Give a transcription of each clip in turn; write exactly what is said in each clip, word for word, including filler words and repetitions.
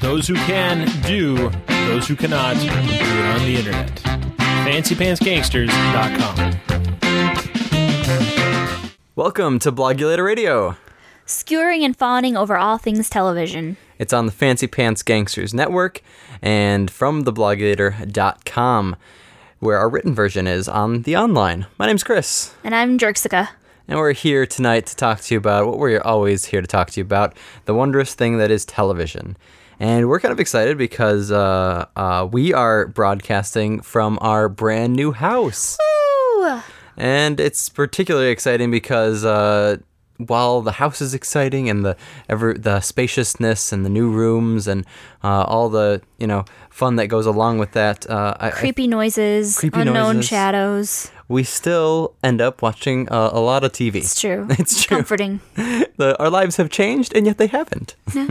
those who can do, those who cannot do it on the internet. fancy pants gangsters dot com. Welcome to Blogulator Radio. Skewering and fawning over all things television. It's on the Fancy Pants Gangsters Network and from the blogulator dot com, where our written version is on the online. My name's Chris. And I'm Jerksica. And we're here tonight to talk to you about what we're always here to talk to you about, the wondrous thing that is television. And we're kind of excited because uh, uh, we are broadcasting from our brand new house. Woo! And it's particularly exciting because uh, while the house is exciting and the ever the spaciousness and the new rooms and uh, all the you know fun that goes along with that, uh, creepy I, noises, creepy unknown noises, shadows. We still end up watching uh, a lot of T V. It's true. It's true. Comforting. The, our lives have changed, and yet they haven't. Yeah.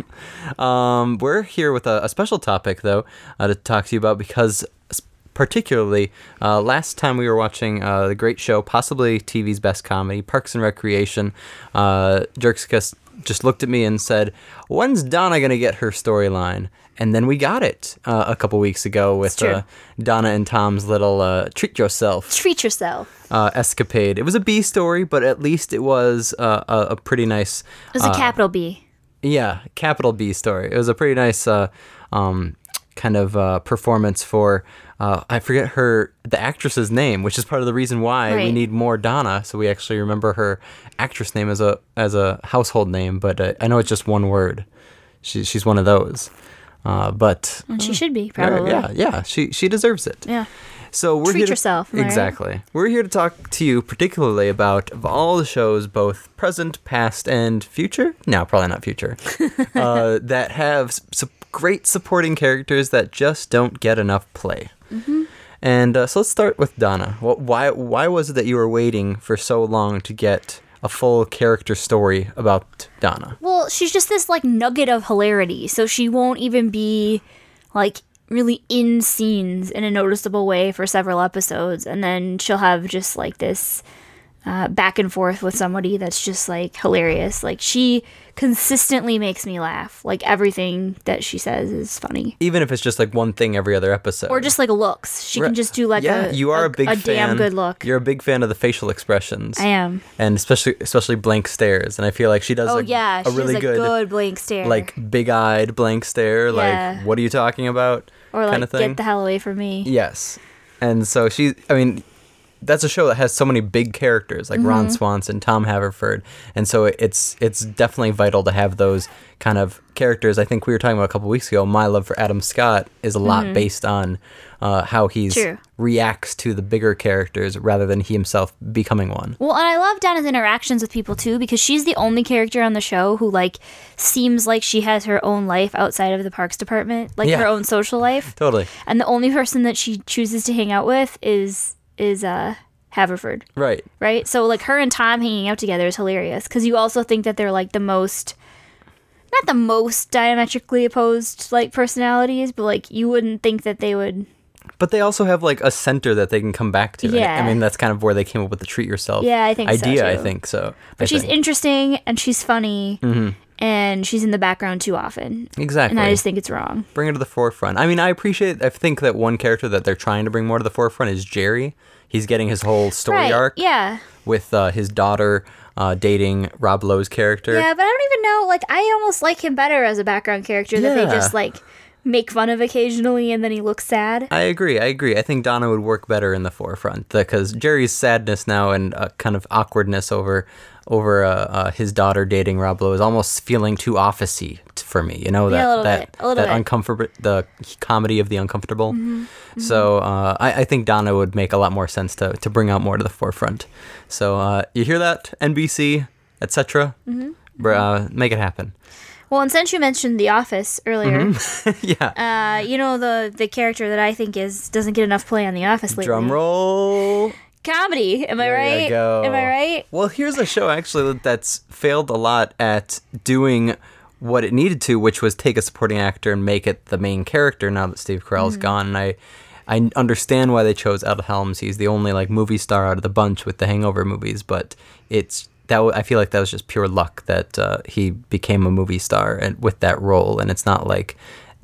um, we're here with a, a special topic, though, uh, to talk to you about because, particularly, uh, last time we were watching uh, the great show, possibly T V's best comedy, Parks and Recreation, uh, Jerksica just looked at me and said, "When's Donna going to get her storyline?" And then we got it uh, a couple weeks ago with uh, Donna and Tom's little uh, treat yourself. Treat yourself. Uh, escapade. It was a B story, but at least it was uh, a, a pretty nice... It was a uh, capital B. Yeah, capital B story. It was a pretty nice uh, um, kind of uh, performance for... Uh, I forget her, the actress's name, which is part of the reason why right. we need more Donna, so we actually remember her actress name as a as a household name, but uh, I know it's just one word. She, she's one of those. Uh, but and she should be, probably. Yeah, yeah, she she deserves it. Yeah. So we're Treat here to, yourself. Exactly. Right? We're here to talk to you particularly about of all the shows, both present, past, and future. No, probably not future. uh, that have su- great supporting characters that just don't get enough play. Mm-hmm. And uh, so let's start with Donna. What, why why was it that you were waiting for so long to get a full character story about Donna? Well, she's just this like nugget of hilarity, so she won't even be like really in scenes in a noticeable way for several episodes, and then she'll have just like this uh, back and forth with somebody that's just like hilarious. Like she consistently makes me laugh. Like everything that she says is funny, even if it's just like one thing every other episode, or just like looks. She can just do like yeah, a you are a, a big a fan. damn good look. You're a big fan of the facial expressions. I am, and especially especially blank stares. And I feel like she does. Oh a, yeah, a she really has a good, good blank stare, like big-eyed blank stare. Yeah. Like, what are you talking about? Or like, kind of thing. Get the hell away from me. Yes, and so she. I mean. That's a show that has so many big characters like mm-hmm. Ron Swanson, Tom Haverford, and so it's it's definitely vital to have those kind of characters. I think we were talking about a couple weeks ago. My love for Adam Scott is a lot mm-hmm. based on uh, how he reacts to the bigger characters rather than he himself becoming one. Well, and I love Donna's interactions with people too, because she's the only character on the show who like seems like she has her own life outside of the parks department, like yeah. her own social life. Totally. And the only person that she chooses to hang out with is. is uh Haverford. Right. Right? So like her and Tom hanging out together is hilarious because you also think that they're like the most not the most diametrically opposed like personalities, but like you wouldn't think that they would. But they also have like a center that they can come back to. Yeah. I mean, that's kind of where they came up with the treat yourself yeah, I think idea, so too. I think so. But I she's think. interesting and she's funny. Mm-hmm. And she's in the background too often. Exactly. And I just think it's wrong. Bring her to the forefront. I mean, I appreciate, I think that one character that they're trying to bring more to the forefront is Jerry. He's getting his whole story right. arc. Yeah. With uh, his daughter uh, dating Rob Lowe's character. Yeah, but I don't even know, like, I almost like him better as a background character yeah. that they just, like, make fun of occasionally and then he looks sad. I agree, I agree. I think Donna would work better in the forefront because Jerry's sadness now and uh, kind of awkwardness over over uh, uh, his daughter dating Rob Lowe is almost feeling too office-y t- for me. You know, that yeah, a little that bit. A little that bit. uncomfortable, the comedy of the uncomfortable. Mm-hmm. Mm-hmm. So uh, I, I think Donna would make a lot more sense to to bring out more to the forefront. So uh, you hear that, N B C, et cetera. Mm-hmm. Uh, make it happen. Well, and since you mentioned The Office earlier, mm-hmm. yeah, uh, you know the the character that I think is doesn't get enough play on The Office lately. Drum roll. Comedy, am I there right? You go. Am I right? Well, here's a show actually that's failed a lot at doing what it needed to, which was take a supporting actor and make it the main character. Now that Steve Carell's mm-hmm. gone, and I, I understand why they chose Ed Helms. He's the only like movie star out of the bunch with the Hangover movies, but it's that w- I feel like that was just pure luck that uh, he became a movie star and with that role, and it's not like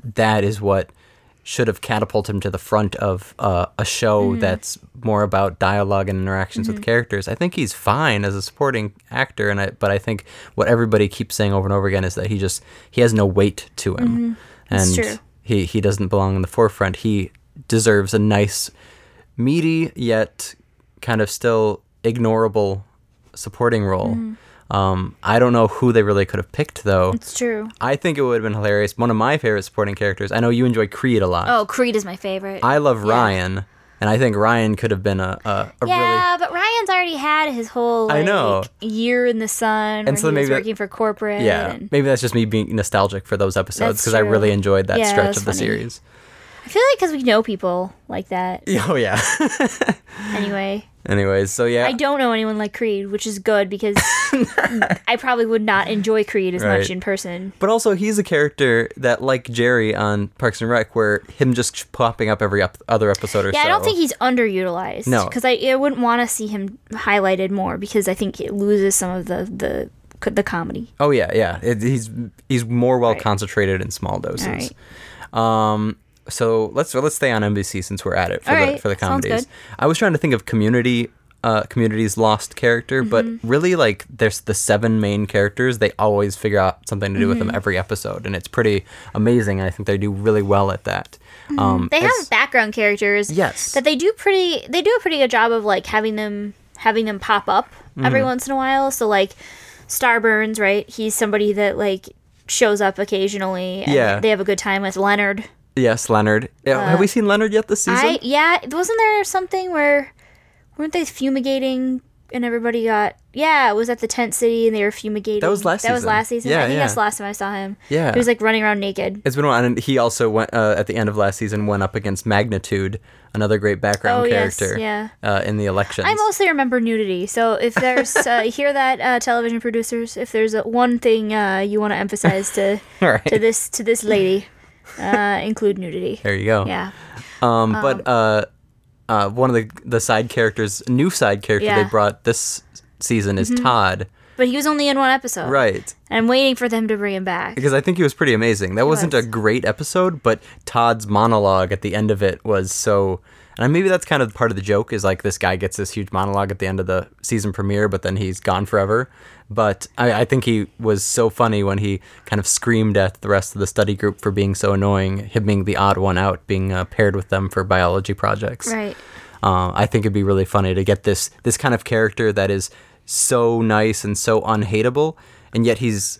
that is what should have catapulted him to the front of uh, a show Mm-hmm. that's more about dialogue and interactions with characters. I think he's fine as a supporting actor, and I, but I think what everybody keeps saying over and over again is that he just he has no weight to him, Mm-hmm. That's and true. he he doesn't belong in the forefront. He deserves a nice, meaty yet kind of still ignorable supporting role. Mm-hmm. Um, I don't know who they really could have picked though. It's true. I think it would have been hilarious. One of my favorite supporting characters. I know you enjoy Creed a lot. Oh, Creed is my favorite. I love Yeah. Ryan, and I think Ryan could have been a, a, a Yeah, but Ryan's already had his whole like, I know. year in the sun where so he was maybe that- working for corporate. really yeah. and Maybe that's just me being nostalgic for those episodes That's because I true. really enjoyed that Yeah, stretch that's of the funny. series. I feel like because we know people like that. Oh yeah. Anyway, Anyways, so yeah. I don't know anyone like Creed, which is good because I probably would not enjoy Creed as Right. much in person. But also, he's a character that, like Jerry on Parks and Rec, where him just popping up every ep- other episode or Yeah, so. I don't think he's underutilized. No. because I, I wouldn't want to see him highlighted more because I think it loses some of the the the comedy. Oh yeah, yeah. It, he's he's more well concentrated in small doses. All right. Um. So let's let's stay on N B C since we're at it for All the right, for the sounds comedies. good. I was trying to think of Community. Uh, Community's lost character, but Mm-hmm. really, like, there's the seven main characters. They always figure out something to do with Mm-hmm. them every episode, and it's pretty amazing. And I think they do really well at that. Um, They it's- have background characters. Yes. That they do pretty. They do a pretty good job of like having them having them pop up Mm-hmm. every once in a while. So like Starburns, right? He's somebody that like shows up occasionally. And Yeah. They have a good time with Leonard. Yes, Leonard. Yeah, have we seen Leonard yet this season? Uh, I yeah. Wasn't there something where weren't they fumigating and everybody got yeah? It was at the tent city and they were fumigating. That was last That was season. last season. Yeah, I think yeah. that's the last time I saw him. Yeah. He was like running around naked. It's been a while, and he also went uh, at the end of last season went up against Magnitude, another great background Oh, yes, character. yeah. Uh, in the elections. I mostly remember nudity. So if there's uh, hear that uh, television producers, if there's a, one thing uh, you want to emphasize to All right. to this to this lady, uh, include nudity. There you go. Yeah. Um, but uh, uh, one of the the side characters, new side character Yeah. Mm-hmm. they brought this season is Todd. But he was only in one episode. Right. And I'm waiting for them to bring him back. Because I think he was pretty amazing. That wasn't was. a great episode, but Todd's monologue at the end of it was so. And maybe that's kind of part of the joke is like this guy gets this huge monologue at the end of the season premiere, but then he's gone forever. But I, I think he was so funny when he kind of screamed at the rest of the study group for being so annoying, him being the odd one out, being uh, paired with them for biology projects. Right. Uh, I think it'd be really funny to get this this kind of character that is so nice and so unhateable, and yet he's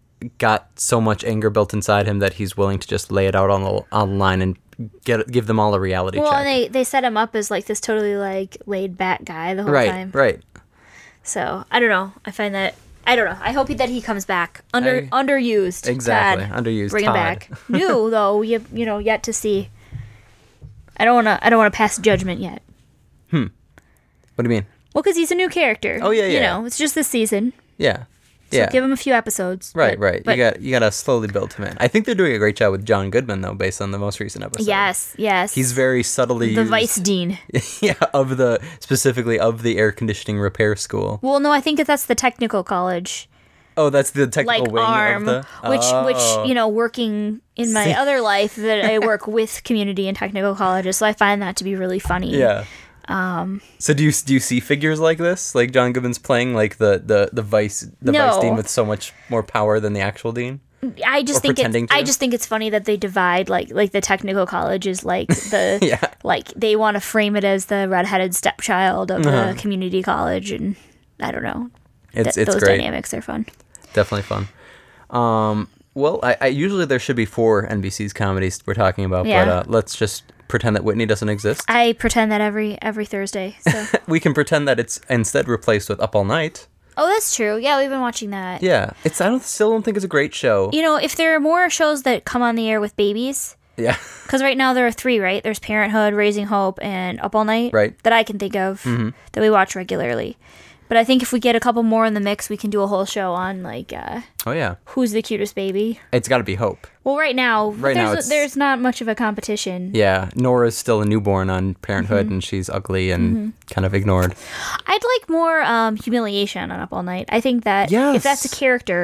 got so much anger built inside him that he's willing to just lay it out on the online and get give them all a reality Well, check. and they they set him up as like this totally like laid back guy the whole right, time. right. So I don't know. I find that I don't know. I hope that he comes back under I- underused. Exactly, Todd. underused Bring him Todd. back. New though. You you know yet to see. I don't want to. I don't want to pass judgment yet. What do you mean? Well, because he's a new character. Oh, yeah, You yeah. know, it's just this season. Yeah, So yeah. give him a few episodes. right, but- right. But you got you got to slowly build him in. I think they're doing a great job with John Goodman though, based on the most recent episode. yes, yes. He's very subtly the used, vice dean. yeah, of the specifically of the air conditioning repair school. Well, no, I think that that's the technical college, Oh, that's the technical like wing arm, of the which Oh. which you know, working in my See? other life that I work with community and technical colleges, so I find that to be really funny. Yeah. Um. So do you do you see figures like this, like John Goodman's playing like the the the vice the vice No. dean with so much more power than the actual dean? I just Or think pretending it's, I to. just think it's funny that they divide like like the technical college is like the Yeah. like they want to frame it as the redheaded stepchild of Uh-huh. the community college, and I don't know. It's Th- it's those great, dynamics are fun. definitely fun. Um. Well, I, I usually there should be four N B C's comedies we're talking about, but Yeah. uh, let's just pretend that Whitney doesn't exist. I pretend that every every Thursday. So We can pretend that it's instead replaced with Up All Night. oh, that's true. Yeah, we've been watching that. Yeah, it's I don't still don't think it's a great show. You know, if there are more shows that come on the air with babies, Yeah. because right now there are three, right? There's Parenthood, Raising Hope, and Up All Night. Right. That I can think of Mm-hmm. that we watch regularly. But I think if we get a couple more in the mix, we can do a whole show on like uh, Oh yeah. who's the cutest baby. It's got to be Hope. Well, right now, Right there's, now it's- there's not much of a competition. Yeah, Nora's still a newborn on Parenthood, Mm-hmm. and she's ugly and kind of ignored. I'd like more um, humiliation on Up All Night. I think that if that's a Yes. character,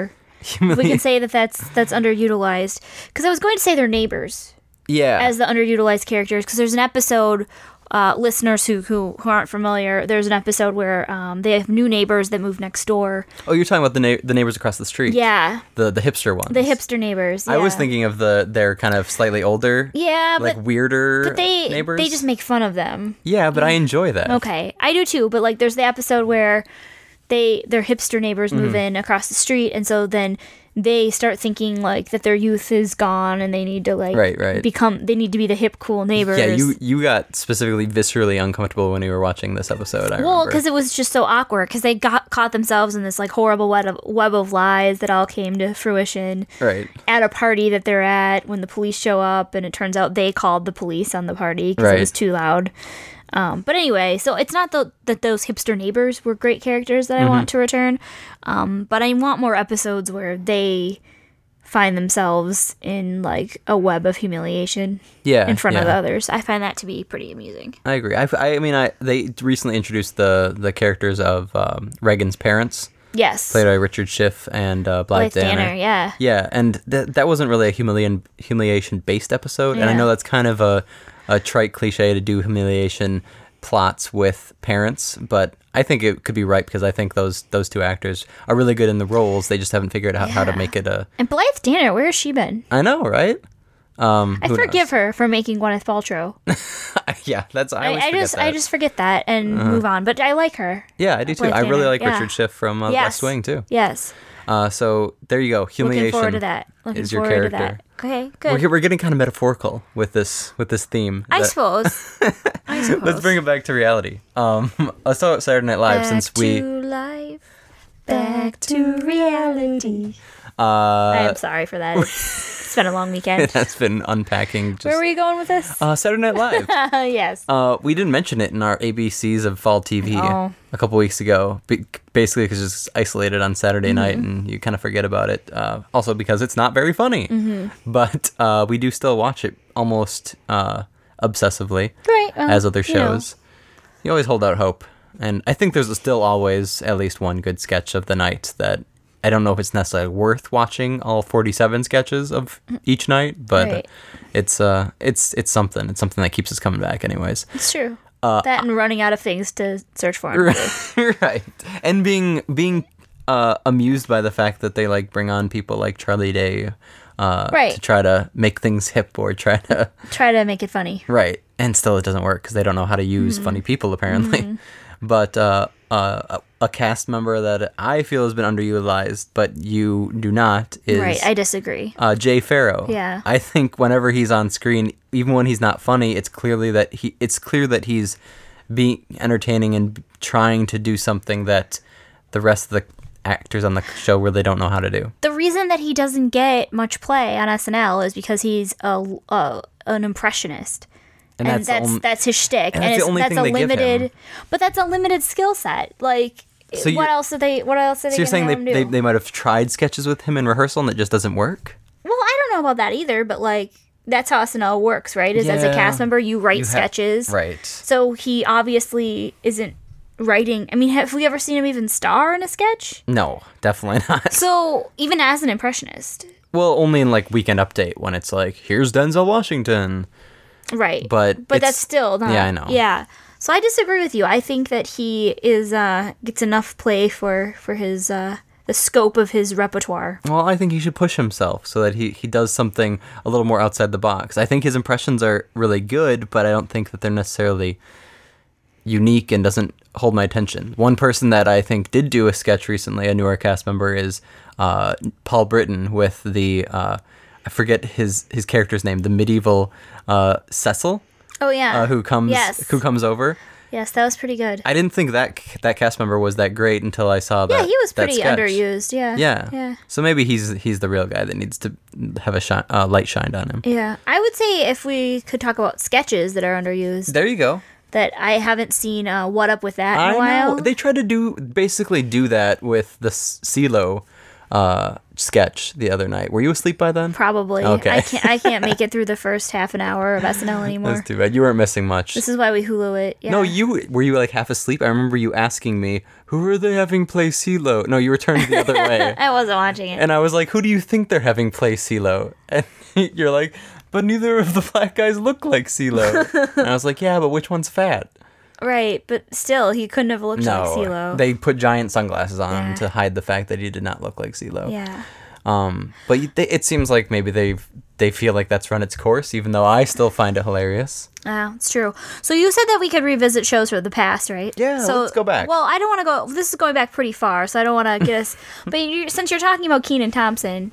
we can say that that's that's underutilized. Because I was going to say they're neighbors Yeah. as the underutilized characters. Because there's an episode, uh, listeners who, who who aren't familiar, there's an episode where um, they have new neighbors that move next door. Oh, you're talking about the na- the neighbors across the street. Yeah, The the hipster ones. the hipster neighbors. I was yeah. thinking of the they're kind of slightly older. Yeah, like but weirder but they neighbors. they just make fun of them. Yeah, but I enjoy that. Okay, I do too. But like, there's the episode where they their hipster neighbors Mm-hmm. move in across the street, and so then they start thinking like that their youth is gone, and they need to like Right, right. become they need to be the hip cool neighbors. Yeah, you you got specifically viscerally uncomfortable when you were watching this episode. I Well, remember. because it was just so awkward. Because they got caught themselves in this like horrible web of, web of lies that all came to fruition Right. at a party that they're at when the police show up, and it turns out they called the police on the party because Right. it was too loud. Um, but anyway, so it's not the, that those hipster neighbors were great characters that I Mm-hmm. want to return, um, but I want more episodes where they find themselves in like a web of humiliation Yeah. in front of yeah. others. I find that to be pretty amusing. I agree. I, I mean, I they recently introduced the the characters of um, Reagan's parents, Yes, played by Richard Schiff and uh, Blythe, Blythe Danner. Danner, yeah. Yeah, and that that wasn't really a humiliation humiliation based episode, and I Yeah. know that's kind of a a trite cliche to do humiliation plots with parents, but I think it could be right because I think those those two actors are really good in the roles. They just haven't figured out how to Yeah. make it a. And Blythe Danner, where has she been? I know, right? Um, I who forgive her for making Gwyneth Paltrow. knows? Yeah, that's I, I, always I forget just that. Uh-huh. I just forget that and move on. But I like her. yeah, I do too. Blythe I really Danner, like yeah. Richard Schiff from uh, Yes. West Wing too. Yes. Uh, so there you go. Humiliation. Looking forward to that. Looking is your forward to character. that. Okay, good. We're, we're getting kind of metaphorical with this with this theme. I that- suppose. I suppose. Let's bring it back to reality. Um, I saw Saturday Night Live back since to we. life. Back to reality. Uh, I am sorry for that. It's been a long weekend. that's been unpacking. Just, Where were you going with this? uh, Saturday Night Live. yes. uh, we didn't mention it in our A B Cs of fall T V Oh. a couple weeks ago. Be- basically, because it's isolated on Saturday Mm-hmm. night, and you kind of forget about it. Uh, also, because it's not very funny. Mm-hmm. But uh, we do still watch it almost uh, obsessively, Right. well, as other you know. shows. You always hold out hope. And I think there's still always at least one good sketch of the night that I don't know if it's necessarily worth watching all forty-seven sketches of each night, but Right. it's uh it's it's something. It's something that keeps us coming back anyways. It's true. Uh, that and running out of things to search for. on Hulu. Right. And being being uh amused by the fact that they like bring on people like Charlie Day uh Right. to try to make things hip or try to Try to make it funny. right. And still it doesn't work because they don't know how to use Mm-hmm. funny people apparently. But uh, uh, a, a cast member that I feel has been underutilized, but you do not, is Right. I disagree. uh, Jay Farrow. Yeah. I think whenever he's on screen, even when he's not funny, it's clearly that he it's clear that he's being entertaining and trying to do something that the rest of the actors on the show really don't know how to do. The reason that he doesn't get much play on S N L is because he's a, a an impressionist. And, And, that's that's the that's, only- his shtick, and and, that's the it's, only that's thing a they give limited, him. but that's a limited skill set. Like, So what you're- else are they? What else are they? So you're saying gonna they, have him they do? they might have tried sketches with him in rehearsal and it just doesn't work? Well, I don't know about that either, but like that's how S N L works, right? Is as a Yeah. cast member, you write You ha- sketches, Right. So he obviously isn't writing. I mean, have we ever seen him even star in a sketch? No, definitely not. So even as an impressionist, Well, only in like Weekend Update when it's like, here's Denzel Washington. right? But but it's- that's still not. yeah, I know. Yeah. So I disagree with you. I think that he is uh, gets enough play for for his uh, the scope of his repertoire. Well, I think he should push himself so that he, he does something a little more outside the box. I think his impressions are really good, but I don't think that they're necessarily unique and doesn't hold my attention. One person that I think did do a sketch recently, a newer cast member, is uh, Paul Britton with the, uh, I forget his, his character's name, the medieval uh, Cecil, Oh yeah. uh, who comes Yes. who comes over. Yes, that was pretty good. I didn't think that that cast member was that great until I saw that. yeah, he was that pretty sketch. underused. Yeah. Yeah. Yeah. So maybe he's he's the real guy that needs to have a shi- uh, light shined on him. Yeah. I would say if we could talk about sketches that are underused, There you go. that I haven't seen uh, What Up With That in I a while. know. They tried to do basically do that with the S- CeeLo uh, sketch the other night. Were you asleep by then? Probably. Okay. I can't. I can't make it through the first half an hour of S N L anymore. That's too bad. You weren't missing much. This is why we Hulu it. Yeah. No, you were you like half asleep? I remember you asking me, "Who are they having play CeeLo?" No, you were turned the other way. I wasn't watching it. And I was like, "Who do you think they're having play CeeLo?" And you're like, "But neither of the black guys look like CeeLo." And I was like, "Yeah, but which one's fat?" Right, but still, he couldn't have looked No, like CeeLo. they put giant sunglasses on him Yeah. to hide the fact that he did not look like CeeLo. Yeah. Um, but you- they, it seems like maybe they they feel like that's run its course, even though I still find it hilarious. Yeah, it's true. So you said that we could revisit shows from the past, right? Yeah, so, let's go back. Well, I don't want to go. This is going back pretty far, so I don't want to get us. But you, since you're talking about Kenan Thompson,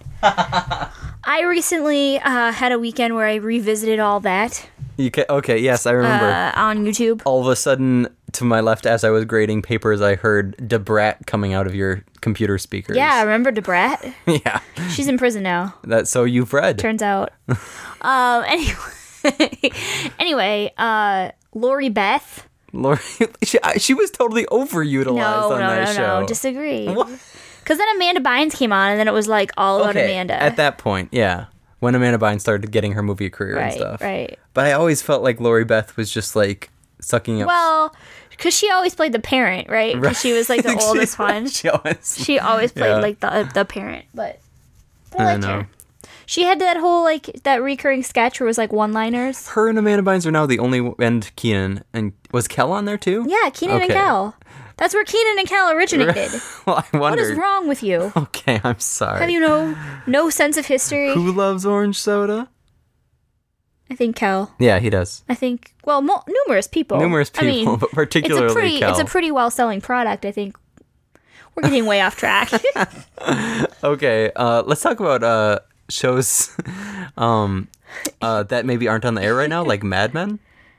I recently uh, had a weekend where I revisited all that You ca- okay, yes, I remember. uh, on YouTube. All of a sudden, to my left, as I was grading papers, I heard Debrat coming out of your computer speakers. Yeah, remember Debrat? yeah. She's in prison now. That so you've read. Turns out. um. Anyway. anyway. Uh. Lori Beth. Lori, she, I- she was totally overutilized No, on no, that no, show. no. Disagree. What? Because then Amanda Bynes came on, and then it was like all about Okay, Amanda. at that point, yeah, when Amanda Bynes started getting her movie career and right, stuff. right. But I always felt like Lori Beth was just like sucking up. Well, because she always played the parent, right? Because Right. she was like the She- oldest one. She always. She always played Yeah. like the the parent, but I I liked know. her. She had that whole like that recurring sketch where it was like one-liners. Her and Amanda Bynes are now the only, and Keenan, and was Kel on there too? Yeah, Keenan and Okay. Kel. That's where Keenan and Kel originated. Well, I What wondered. is wrong with you? Okay, I'm sorry. Have you no no sense of history? Who loves orange soda? I think Kel. Yeah, he does. I think well, mo- numerous people. Numerous I mean, people, but particularly it's a pretty Kel. it's a pretty well selling product. I think we're getting way off track. Okay, uh, let's talk about uh, shows um, uh, that maybe aren't on the air right now, like Mad Men.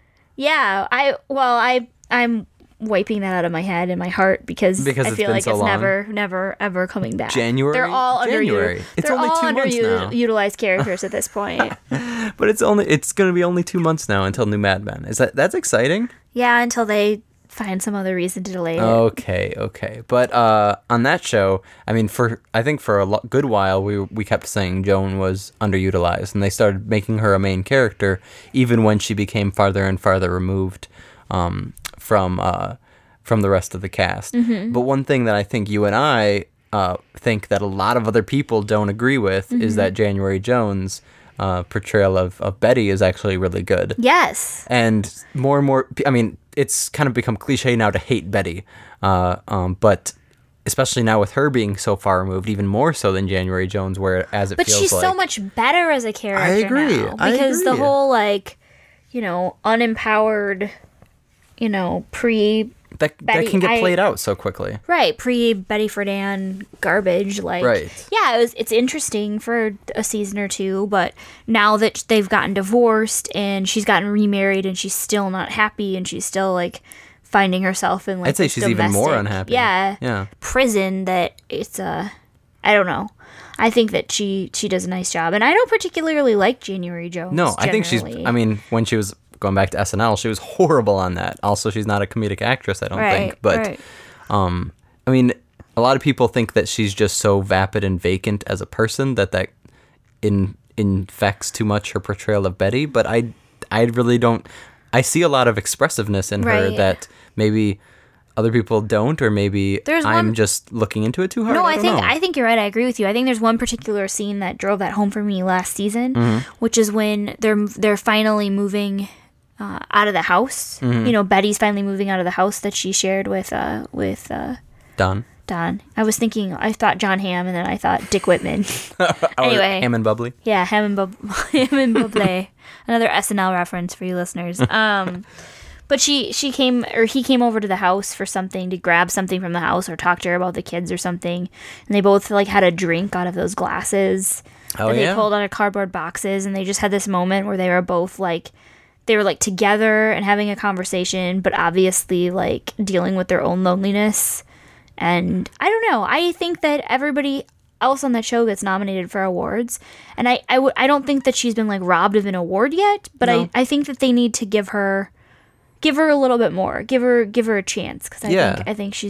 Yeah, I well, I I'm wiping that out of my head and my heart because, Because I it's feel been like so it's long. never, never, ever coming back. January? They're all January. underutilized. It's They're only all two months now. underutilized characters at this point. But it's only it's going to be only two months now until new Mad Men. Is that that's exciting? Yeah, until they find some other reason to delay it. Okay, okay. But uh, on that show, I mean, for I think for a lo- good while we we kept saying Joan was underutilized, and they started making her a main character, even when she became farther and farther removed um, from uh, from the rest of the cast. Mm-hmm. But one thing that I think you and I uh, think that a lot of other people don't agree with Mm-hmm. is that January Jones' uh, portrayal of, of Betty is actually really good. Yes. And more and more, I mean, it's kind of become cliche now to hate Betty, uh, um, but especially now with her being so far removed, even more so than January Jones, where as it But feels she's like, so much better as a character I agree. now. I Because the agree. whole, like, you know, unempowered, you know, pre... that, Betty, that can get I- played out so quickly. Right, pre Betty Friedan garbage, like Right. yeah, it was it's interesting for a season or two, but now that they've gotten divorced and she's gotten remarried and she's still not happy and she's still like finding herself in like I'd say this she's even more domestic- unhappy. Yeah, Yeah. prison that it's uh I don't know. I think that she she does a nice job, and I don't particularly like January Jones. No, I think she's, generally. I mean, when she was going back to S N L, she was horrible on that. Also, she's not a comedic actress, I don't right, think. But, right. um, I mean, a lot of people think that she's just so vapid and vacant as a person that that in, infects too much her portrayal of Betty. But I, I really don't. I see a lot of expressiveness in her Right. that maybe other people don't, or maybe There's I'm one- just looking into it too hard. No, I, I, don't think know. I think you're right. I agree with you. I think there's one particular scene that drove that home for me last season, Mm-hmm. which is when they're they're finally moving uh, out of the house. Mm-hmm. You know, Betty's finally moving out of the house that she shared with uh, with uh, Done. Don. I was thinking, I thought John Hamm, and then I thought Dick Whitman. Anyway. Ham and bubbly. Yeah, Ham and, Bub- Ham and Buble. Another S N L reference for you listeners. Um, but she she came, or he came over to the house for something, to grab something from the house or talk to her about the kids or something. And they both like had a drink out of those glasses Oh, that they yeah? pulled out of cardboard boxes. And they just had this moment where they were both like, they were like together and having a conversation, but obviously like dealing with their own loneliness. And I don't know. I think that everybody else on that show gets nominated for awards, and I I, w- I don't think that she's been like robbed of an award yet. But No. I, I think that they need to give her give her a little bit more. Give her give her a chance, because I Yeah. think I think she's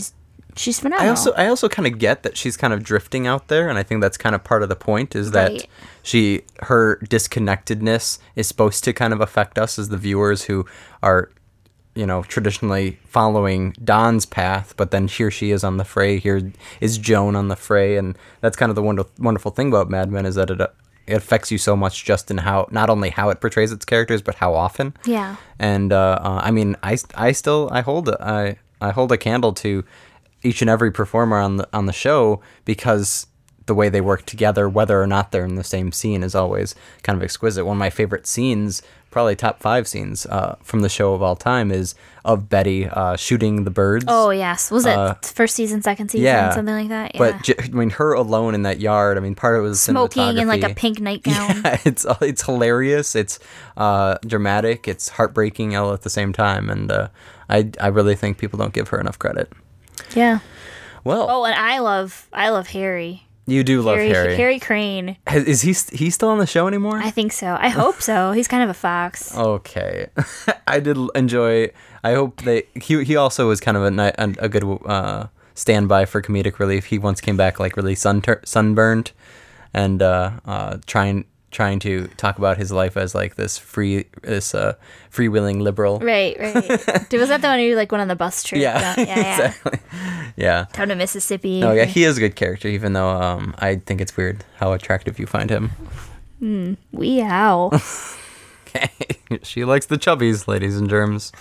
she's phenomenal. I also I also kind of get that she's kind of drifting out there, and I think that's kind of part of the point is that Right. she her disconnectedness is supposed to kind of affect us as the viewers who are, you know, traditionally following Don's path, but then here she is on the fray. Here is Joan on the fray, and that's kind of the wonderful wonderful thing about Mad Men is that it uh, it affects you so much just in how not only how it portrays its characters, but how often. Yeah. And uh, uh, I mean, I, I still I hold a, I I hold a candle to each and every performer on the on the show because the way they work together, whether or not they're in the same scene, is always kind of exquisite. One of my favorite scenes, probably top five scenes uh, from the show of all time, is of Betty uh, shooting the birds. Oh yes, was it Uh, first season, second season, yeah. something like that? Yeah. But j- I mean, her alone in that yard. I mean, part of it was Smoking in like a cinematography. pink nightgown. Yeah, it's it's hilarious. It's uh, dramatic. It's heartbreaking all at the same time, and uh, I I really think people don't give her enough credit. Yeah. Well, Oh, and I love I love Harry. you do love Harry, Harry. Harry Crane. Has- Is he st- he still on the show anymore? I think so. I hope so. He's kind of a fox. Okay, I did l- enjoy. I hope they. He he also was kind of a ni- a, a good uh, standby for comedic relief. He once came back like really sun sunburned, and uh, uh, trying trying to talk about his life as like this free this uh, freewheeling liberal. Right, right. Dude, was that the one who like went on the bus trip? Yeah, down- yeah, yeah. exactly. Yeah. Down to Mississippi. Oh yeah, he is a good character. Even though um, I think it's weird how attractive you find him. Wow. Okay, she likes the chubbies, ladies and germs.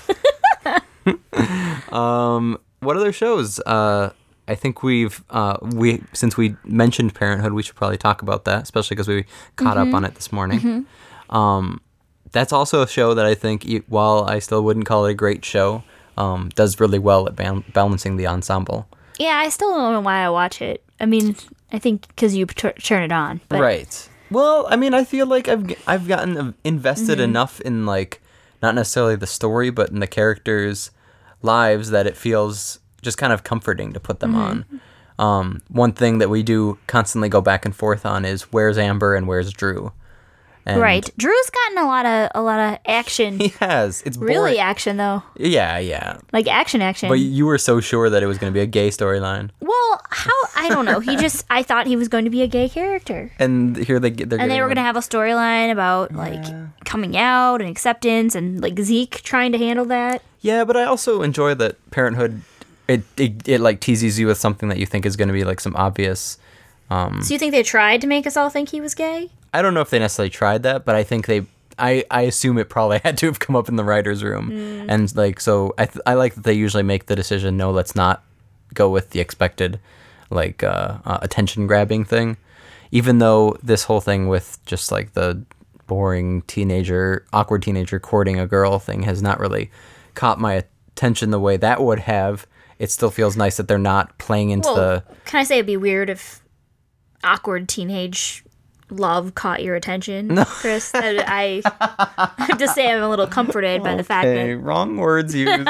um, what other shows? Uh, I think we've uh, we since we mentioned Parenthood, we should probably talk about that, especially because we caught up on it this morning. Um, that's also a show that I think, e- while I still wouldn't call it a great show, um, does really well at ban- balancing the ensemble. Yeah, I still don't know why I watch it. I mean, I think because you tur- turn it on. But Right. Well, I mean, I feel like I've g- I've gotten invested Mm-hmm. enough in like not necessarily the story, but in the characters' lives that it feels just kind of comforting to put them Mm-hmm. on. Um, one thing that we do constantly go back and forth on is where's Amber and where's Drew. And Right. Drew's gotten a lot of a lot of action. He has. It's Really boring. action though. Yeah, yeah. Like action action. But you were so sure that it was going to be a gay storyline, well, how I don't know. He just I thought he was going to be a gay character. and here they get. They're And they getting were going to one. have a storyline about like coming out and acceptance and like Zeke trying to handle that. Yeah, but I also enjoy that Parenthood. It it, it like teases you with something that you think is going to be like some obvious. Um, So you think they tried to make us all think he was gay? I don't know if they necessarily tried that, but I think they. I, I assume it probably had to have come up in the writers' room, and like so. I th- I like that they usually make the decision. No, let's not go with the expected, like uh, uh, attention grabbing thing. Even though this whole thing with just like the boring teenager, awkward teenager courting a girl thing has not really caught my attention the way that would have. It still feels nice that they're not playing into Well, the. can I say it'd be weird if awkward teenage love caught your attention, Chris? I, I have to say I'm a little comforted by the fact Okay, that. wrong words used.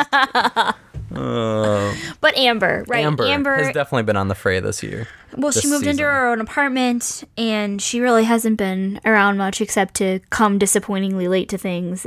Uh, But Amber, right? Amber, Amber, has definitely been on the fray this year. well, she this moved into season. her own apartment, and she really hasn't been around much except to come disappointingly late to things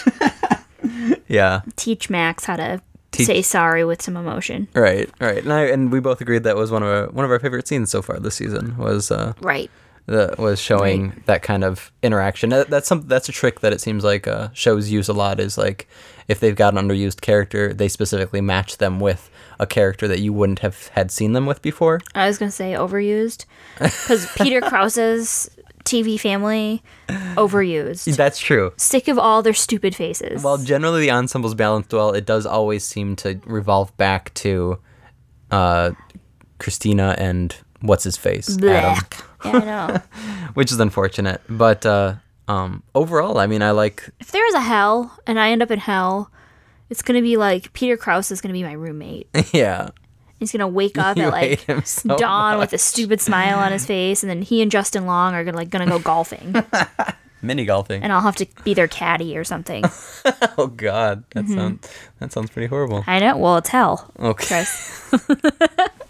and Yeah, teach Max how to Teach- say sorry with some emotion. right, right. And I and we both agreed that was one of our one of our favorite scenes so far this season was uh Right. the was showing that kind of interaction. That, that's some that's a trick that it seems like uh, shows use a lot. Is like if they've got an underused character, they specifically match them with a character that you wouldn't have had seen them with before. I was gonna say overused because Peter Krause's T V Family overused. That's true. Sick of all their stupid faces. While generally the ensemble's balanced well, it does always seem to revolve back to uh, Christina and what's his face, Adam, Blech. Yeah, I know. which is unfortunate. But uh, um, overall, I mean, I like. If there's a hell and I end up in hell, it's gonna be like Peter Krause is gonna be my roommate. Yeah, He's gonna wake up You at hate like him so dawn with a much. stupid smile on his face, and then he and Justin Long are gonna like gonna go golfing, mini golfing. and I'll have to be their caddy or something. Oh God, that Mm-hmm. sounds that sounds pretty horrible. I know. Well, it's hell. Okay. Chris.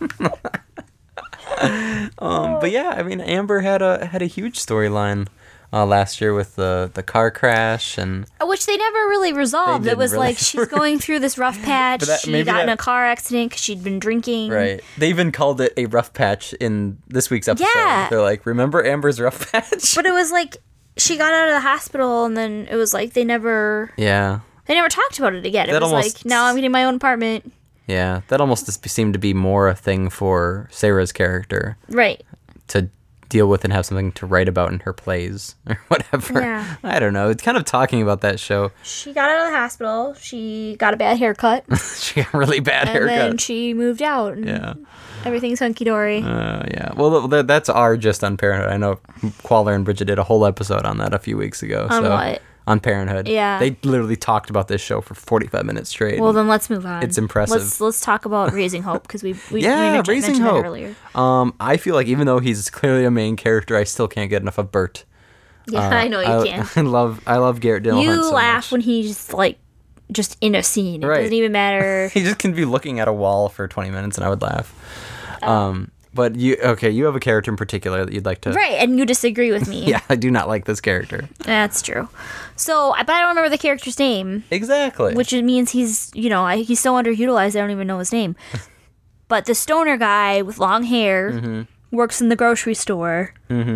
Um, but yeah, I mean, Amber had a had a huge storyline uh, last year with the, the car crash and Which they never really resolved. They It was didn't really. like she's going through this rough patch. But that- she maybe got in that- a car accident because she'd been drinking. right. They even called it a rough patch in this week's episode. Yeah. They're like, remember Amber's rough patch? But it was like she got out of the hospital and then it was like they never yeah. they never talked about it again. It That was almost- like now I'm getting my own apartment. Yeah. That almost just seemed to be more a thing for Sarah's character Right. to deal with and have something to write about in her plays or whatever. Yeah. I don't know. It's kind of talking about that show. She got out of the hospital. She got a bad haircut. She got a really bad and then haircut. she moved out. And Yeah. everything's hunky dory. Uh, yeah. Well, th- that's our just on Parenthood. I know Qualler and Bridget did a whole episode on that a few weeks ago. On so, what? On Parenthood. Yeah. They literally talked about this show for forty-five minutes straight. Well, then let's move on. It's impressive. Let's let's talk about Raising Hope because we we yeah, we mentioned- Raising mentioned that Hope. earlier. Um, I feel like even though he's clearly a main character, I still can't get enough of Bert. Yeah, Uh, I know you I, can. I love I love Garrett Dillahunt You so laugh much. when he's like just in a scene. It Right. doesn't even matter. He just can be looking at a wall for twenty minutes and I would laugh. Um, but you okay? You have a character in particular that you'd like to. Right, and you disagree with me. Yeah, I do not like this character. That's true. So, but I don't remember the character's name, Exactly. which means he's, you know, I, he's so underutilized I don't even know his name. But the stoner guy with long hair Mm-hmm. works in the grocery store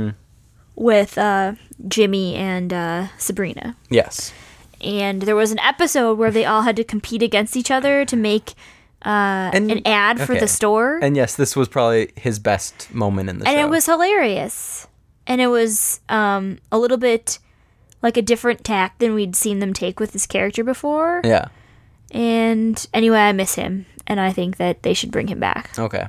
with uh, Jimmy and uh, Sabrina. Yes. And there was an episode where they all had to compete against each other to make uh, And- an ad for okay. the store. And yes, this was probably his best moment in the and show. it was hilarious. And it was um, a little bit like a different tack than we'd seen them take with this character before. Yeah. And anyway, I miss him, and I think that they should bring him back. Okay.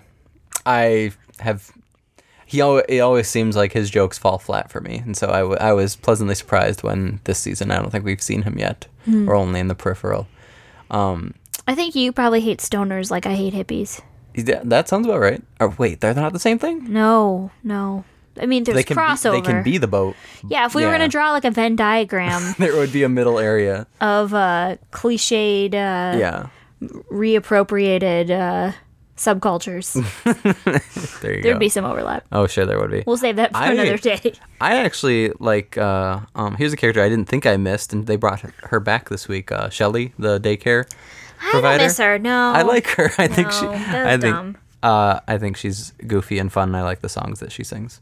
I have. He always, it always seems like his jokes fall flat for me, and so I, w- I was pleasantly surprised when this season I don't think we've seen him yet, Hmm. or only in the peripheral. Um, I think you probably hate stoners like I hate hippies. that, that sounds about right. Or wait, they're not the same thing. No, no. I mean, there's They can crossover. Be, they can be the boat. Yeah, if we were Yeah. gonna draw like a Venn diagram There would be a middle area. of uh, cliched, uh, Yeah. reappropriated uh, subcultures, There you there'd go. be some overlap. Oh, sure, there would be. We'll save that for I- another day. I actually like. Uh, um, here's a character I didn't think I missed, and they brought her, her back this week. Uh, Shelly, the daycare I provider. don't miss her. No, I like her. I think she. No, that's I think. dumb. Uh, I think she's goofy and fun. And I like the songs that she sings.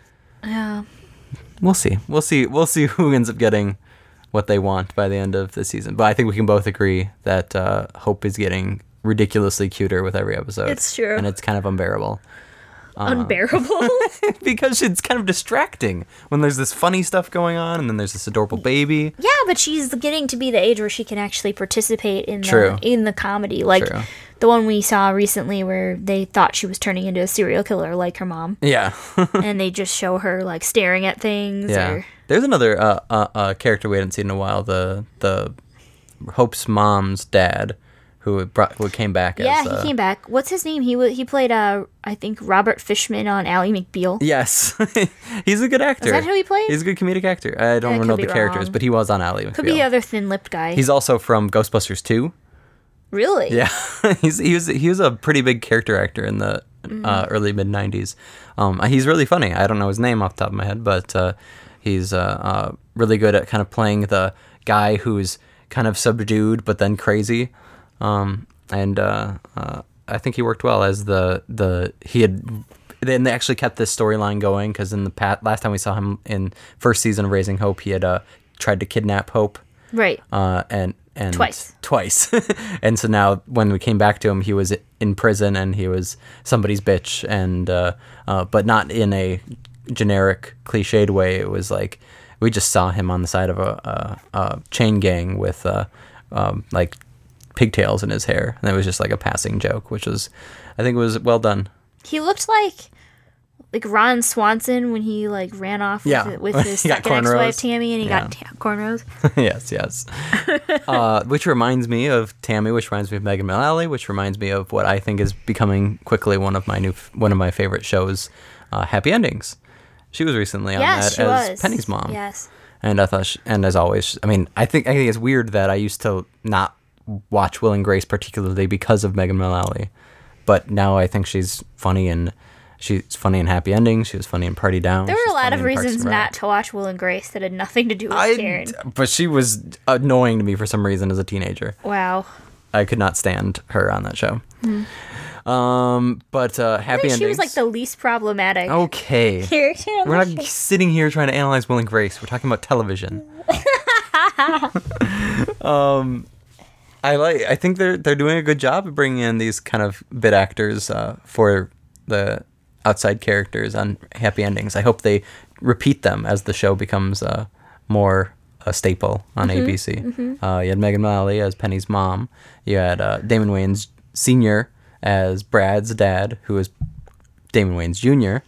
Yeah. We'll see. We'll see. We'll see who ends up getting what they want by the end of the season. But I think we can both agree that uh, Hope is getting ridiculously cuter with every episode. It's true. and it's kind of unbearable. Unbearable. Because it's kind of distracting when there's this funny stuff going on and then there's this adorable baby. Yeah, but she's getting to be the age where she can actually participate in True. the in the comedy, like True. the one we saw recently where they thought she was turning into a serial killer, like her mom, Yeah. and they just show her like staring at things. yeah. Or, There's another uh, uh, uh, character we hadn't seen in a while, the the Hope's mom's dad, who brought who came back yeah, as uh, he came back. What's his name? He wa he played uh I think Robert Fishman on Ally McBeal. Yes. He's a good actor. Is that who he played? He's a good comedic actor. I don't I know could the be characters, wrong. but he was on Ally McBeal. Could be the other thin-lipped guy. He's also from Ghostbusters two. really? Yeah, he's he was he was a pretty big character actor in the Mm-hmm. uh, early mid nineties. Um, he's really funny. I don't know his name off the top of my head, but uh, he's uh, uh, really good at kind of playing the guy who's kind of subdued but then crazy. Um, and uh, uh, I think he worked well as the the he had. Then they actually kept this storyline going because in the past, last time we saw him in first season of Raising Hope, he had uh, tried to kidnap Hope. Right. Uh, and and Twice. twice, and so now when we came back to him, he was in prison and he was somebody's bitch, and uh, uh, but not in a generic cliched way. It was like we just saw him on the side of a, a, a chain gang with uh, um, like pigtails in his hair, and it was just like a passing joke, which was, I think, it was well done. He looked like like Ron Swanson when he like ran off with, Yeah. with his He got second cornrows. ex-wife Tammy, and he Yeah. got ta- cornrows. yes, yes. uh, which reminds me of Tammy, which reminds me of Megan Mullally, which reminds me of what I think is becoming quickly one of my new, one of my favorite shows, uh, Happy Endings. She was recently on Yes, that she as was. Penny's mom. Yes. And I thought, she, and as always, I mean, I think I think it's weird that I used to not watch Will and Grace particularly because of Megan Mullally, but now I think she's funny and She's funny in Happy Endings. She was funny in Party Down. There were She's a lot funny of in Parks reasons and Rec. not to watch Will and Grace that had nothing to do with I, Karen. but she was annoying to me for some reason as a teenager. Wow. I could not stand her on that show. Um, but uh, I Happy think Endings. she was like the least problematic Okay. character. on We're the not show. sitting here trying to analyze Will and Grace. We're talking about television. um, I like. I think they're they're doing a good job of bringing in these kind of bit actors uh, for the outside characters on Happy Endings. I hope they repeat them as the show becomes uh, more a staple on Mm-hmm, A B C. Uh, you had Megan Mullally as Penny's mom. You had uh, Damon Wayans Senior as Brad's dad, who is Damon Wayans Junior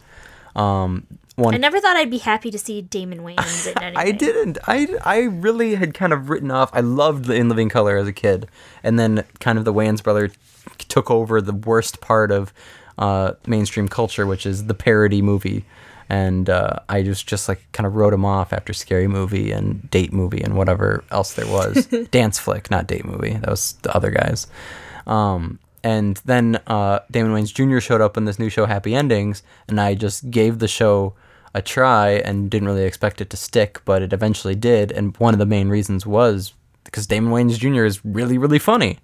Um, one I never thought I'd be happy to see Damon Wayans in anything. I didn't. I, I really had kind of written off. I loved In Living Color as a kid, and then kind of the Wayans brother took over the worst part of uh, mainstream culture, which is the parody movie, and uh, I just just like kind of wrote him off after Scary Movie and Date Movie and whatever else there was. Dance Flick, not Date Movie. That was the other guys. Um, and then uh, Damon Wayans Junior showed up in this new show, Happy Endings, and I just gave the show a try and didn't really expect it to stick, but it eventually did. And one of the main reasons was because Damon Wayans Junior is really, really funny.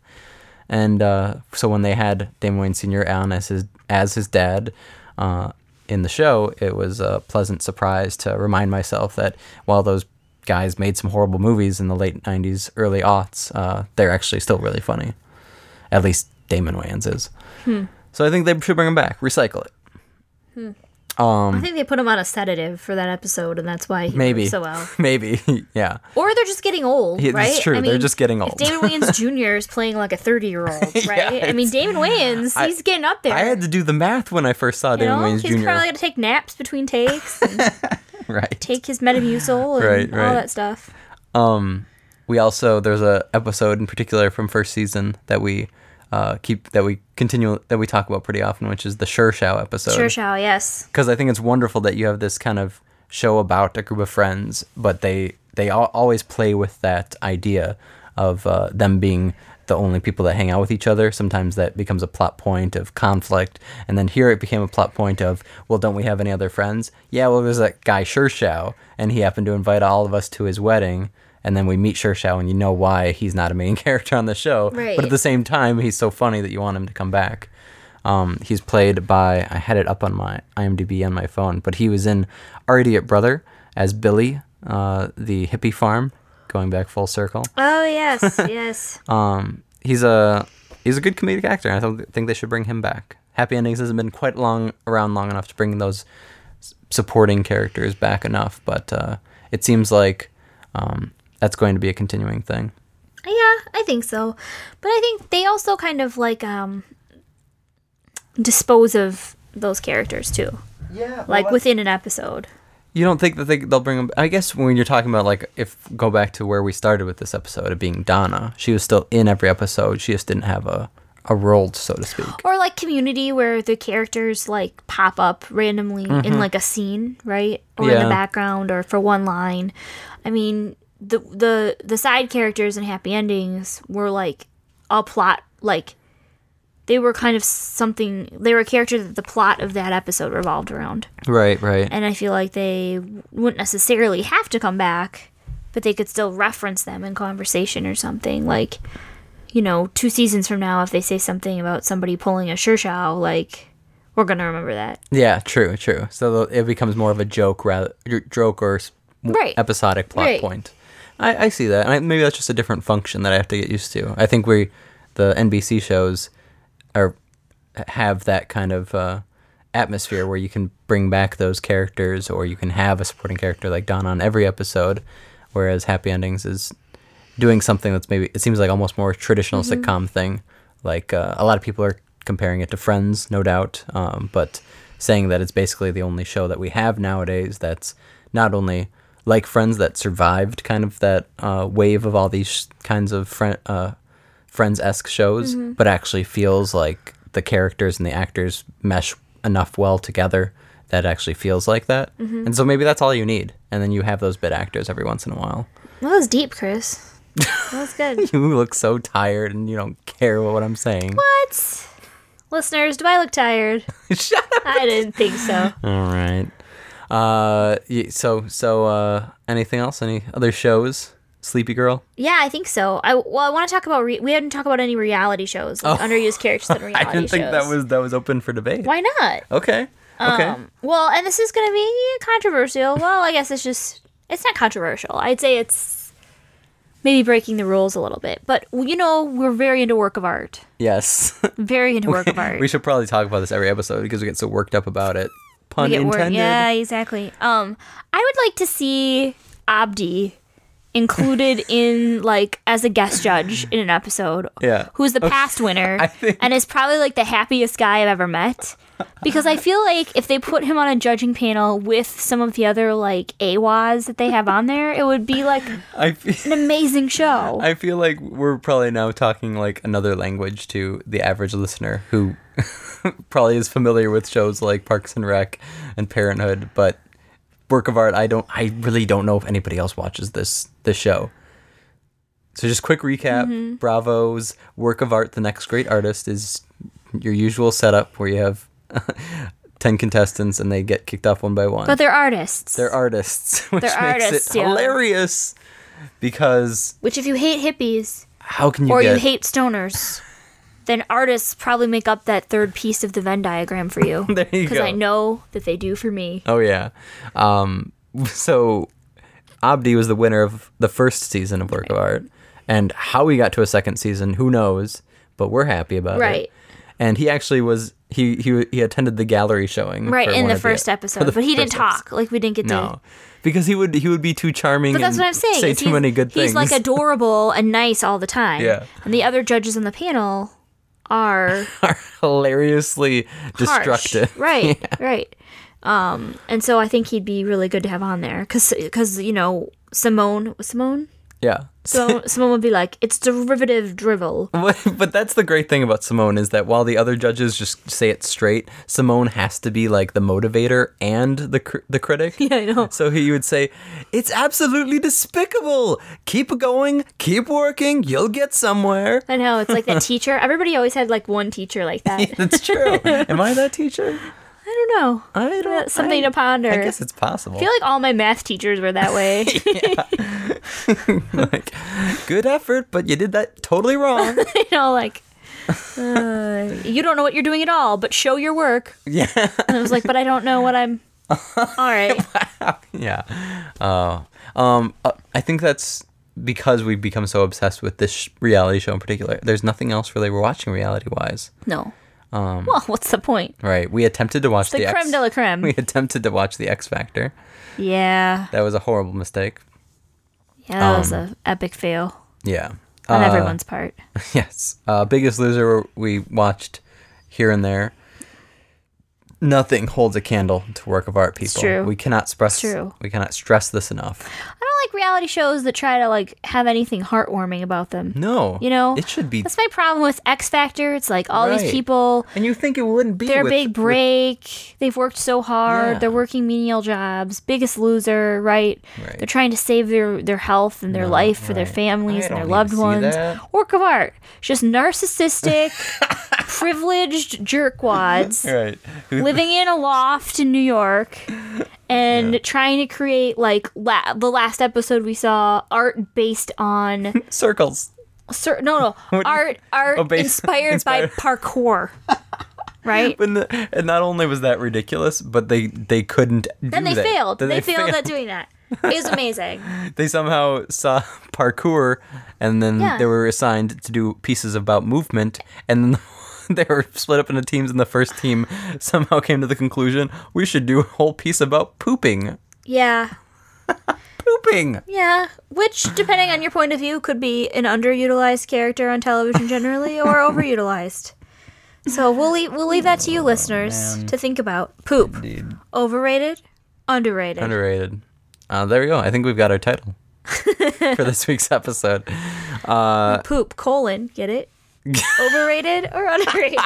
And uh, so when they had Damon Wayans Senior on as his as his dad uh, in the show, it was a pleasant surprise to remind myself that while those guys made some horrible movies in the late nineties, early aughts, uh, they're actually still really funny. At least Damon Wayans is. Hmm. So I think they should bring him back, recycle it. Hmm. Um, I think they put him on a sedative for that episode, and that's why he maybe, worked so well. maybe, yeah. Or they're just getting old, Yeah, right? it's true. I They're mean, just getting if old. Damon Wayans Junior is playing like a thirty-year-old, right? Yeah, I mean, it's- Damon Wayans, I- he's getting up there. I had to do the math when I first saw you Damon know, Wayans he's Junior probably got to take naps between takes, and Right. take his Metamucil, and Right, right. all that stuff. Um, we also there's a episode in particular from first season that we uh keep that we continue that we talk about pretty often, which is the Sure Show episode. Sure shall, yes. Because I think it's wonderful that you have this kind of show about a group of friends, but they they al- always play with that idea of uh, them being the only people that hang out with each other. Sometimes that becomes a plot point of conflict, and then here it became a plot point of, well, don't we have any other friends? Yeah, well, there's that guy Sure Show, and he happened to invite all of us to his wedding. And then we meet Sure Show, and you know why he's not a main character on the show. Right. But at the same time, he's so funny that you want him to come back. Um, he's played by, I had it up on my IMDb on my phone, but he was in Our Idiot Brother as Billy, uh, the hippie farm, going back full circle. Oh, yes, yes. Um, he's a he's a good comedic actor, and I don't think they should bring him back. Happy Endings hasn't been quite long around long enough to bring those s- supporting characters back enough, but uh, it seems like um, that's going to be a continuing thing. Yeah, I think so. But I think they also kind of like um dispose of those characters too. Yeah, Like within an episode. You don't think that they, they'll bring them? I guess when you're talking about, like, if go back to where we started with this episode of being Donna, she was still in every episode. She just didn't have a, a role, so to speak. Or like Community, where the characters like pop up randomly in like a scene, right? Or in Mm-hmm. Yeah. the background, or for one line. I mean, the the the side characters in Happy Endings were like a plot, like they were kind of something. They were a character that the plot of that episode revolved around. Right, right. And I feel like they wouldn't necessarily have to come back, but they could still reference them in conversation or something. Like, you know, two seasons from now, if they say something about somebody pulling a Sure Show, like, we're going to remember that. Yeah, true, true. So it becomes more of a joke rather joke or s- Right. episodic plot Right. point. I, I see that, and I, maybe that's just a different function that I have to get used to. I think we, the N B C shows, are have that kind of uh, atmosphere where you can bring back those characters, or you can have a supporting character like Donna on every episode, whereas Happy Endings is doing something that's maybe, it seems like almost more traditional Mm-hmm. sitcom thing. Like uh, a lot of people are comparing it to Friends, no doubt, um, but saying that it's basically the only show that we have nowadays that's not only like Friends, that survived kind of that uh, wave of all these kinds of friend, uh, Friends-esque shows, Mm-hmm. but actually feels like the characters and the actors mesh enough well together that it actually feels like that. Mm-hmm. And so maybe that's all you need. And then you have those bit actors every once in a while. Well, that was deep, Chris. That was good. You look so tired and you don't care what I'm saying. What? Listeners, do I look tired? Shut up. I didn't think so. All right. Uh, y- so so uh, anything else? Any other shows? Sleepy Girl. Yeah, I think so. I well, I want to talk about. Re- we hadn't talked about any reality shows, like Oh. underused characters in reality I didn't think shows. that was that was open for debate. Why not? Okay. Okay. Um, well, and this is going to be controversial. Well, I guess it's just it's not controversial. I'd say it's maybe breaking the rules a little bit. But you know, we're very into work of art. Yes. Very into work of art. We should probably talk about this every episode because we get so worked up about it. Pun We get wor- intended. Yeah, exactly. Um, I would like to see Abdi included in like as a guest judge in an episode. Yeah. Who's the past winner I think- and is probably like the happiest guy I've ever met. Because I feel like if they put him on a judging panel with some of the other like A W As that they have on there, it would be like I feel, an amazing show. I feel like we're probably now talking like another language to the average listener who probably is familiar with shows like Parks and Rec and Parenthood, but work of art, I don't I really don't know if anybody else watches this this show. So just quick recap, Mm-hmm. Bravo's work of art, The Next Great Artist is your usual setup where you have ten contestants and they get kicked off one by one. But they're artists. They're artists, which They're makes artists, it yeah. hilarious because Which if you hate hippies how can you or get you hate stoners, then artists probably make up that third piece of the Venn diagram for you. There you Because go. I know that they do for me. Oh yeah. Um, so Abdi was the winner of the first season of Work of Art, and how we got to a second season, who knows? But we're happy about it. Right. And he actually was he he he attended the gallery showing. Right, for in one the of first for episode. the But he didn't first talk. episode. Like, we didn't get to... No, because he would he would be too charming. But that's and what I'm saying. Say is too he's- many good things. He's like adorable and nice all the time. Yeah. And the other judges on the panel are are hilariously harsh. destructive. Right, right. Um, and so I think he'd be really good to have on there. Because, you know, Simone... Simone? Yeah. So Simone would be like, it's derivative drivel. But that's the great thing about Simone is that while the other judges just say it straight, Simone has to be like the motivator and the cr- the critic. Yeah, I know. So he would say, "It's absolutely despicable. Keep going, keep working. You'll get somewhere." I know, it's like that teacher. Everybody always had like one teacher like that. That's true. Am I that teacher? I don't know. I don't. That's something I, to ponder. I guess it's possible. I feel like all my math teachers were that way. like, good effort, but you did that totally wrong. you know, like, uh, you don't know what you're doing at all, but show your work. Yeah. And I was like, but I don't know what I'm. All right. Yeah. Oh. Um. uh, I think that's because we've become so obsessed with this sh- reality show in particular. There's nothing else really we're watching reality-wise. No. Um. Well, what's the point? Right. We attempted to watch The the, creme X. de la creme. We attempted to watch the X Factor. Yeah. That was a horrible mistake. Yeah, that was Um, an epic fail Yeah. on Uh, everyone's part. Yes. Uh, Biggest Loser we watched here and there. Nothing holds a candle to work of art, people. true. We cannot stress. It's true. We cannot stress this enough. I don't like reality shows that try to like have anything heartwarming about them. No. You know, it should be. That's my problem with X Factor. It's like all Right. these people, And you think it wouldn't be their with- big with- break. They've worked so hard. Yeah. They're working menial jobs. Biggest Loser, right? Right. They're trying to save their their health and their No, life for their right. families I and their don't loved need to see ones. that. Work of art. Just narcissistic, privileged jerkwads Right. Who- living in a loft in New York and trying to create like la- the last episode we saw art based on Circles. Cer- no, no, What do you- art, art Oh, base- inspired, inspired. by parkour, right? But the, and not only was that ridiculous, but they they couldn't. Then do they that. failed. Then They, failed at doing that. It was amazing. They somehow saw parkour, and then Yeah. they were assigned to do pieces about movement, and then they were split up into teams. And the first team somehow came to the conclusion we should do a whole piece about pooping. Yeah, Pooping. yeah. Which, depending on your point of view, could be an underutilized character on television generally, or overutilized. So we'll leave we'll leave that to you, listeners, man. to think about. Poop, Indeed. overrated, underrated. Underrated. Uh, there we go. I think we've got our title for this week's episode. Uh, Poop colon. Get it? Overrated or underrated?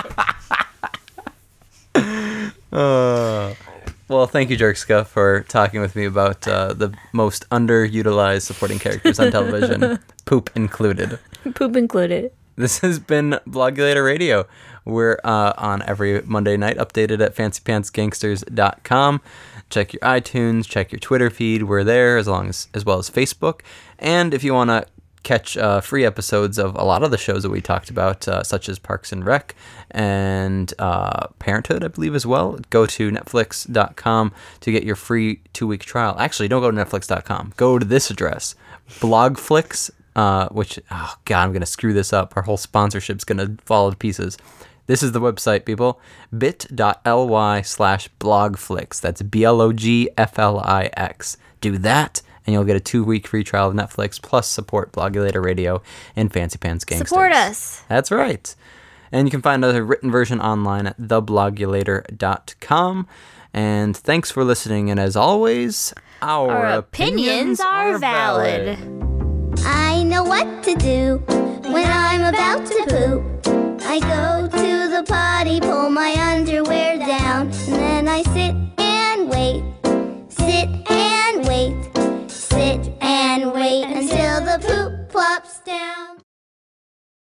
Uh, well, thank you, Jerkska, for talking with me about uh, the most underutilized supporting characters on television, poop included. Poop included. This has been Blogulator Radio. We're uh, on every Monday night, updated at fancy pants gangsters dot com. Check your iTunes, check your Twitter feed. We're there as long as as well as Facebook. And if you want to catch uh, free episodes of a lot of the shows that we talked about, uh, such as Parks and Rec and uh, Parenthood, I believe, as well, go to netflix dot com to get your free two-week trial. Actually, don't go to netflix dot com. Go to this address, Blogflix, uh, which, oh, God, I'm going to screw this up. Our whole sponsorship's going to fall to pieces. This is the website, people, bit.ly slash blogflix. That's B L O G F L I X. Do that, and you'll get a two-week free trial of Netflix, plus support Blogulator Radio and Fancy Pants Gangsters. Support us. That's right. And you can find a written version online at the blogulator dot com. And thanks for listening, and as always, our, Our opinions, opinions are valid. valid. I know what to do when I'm about to poop. I go to the potty, pull my underwear down, and then I sit and wait, sit and wait, sit and wait until the poop plops down.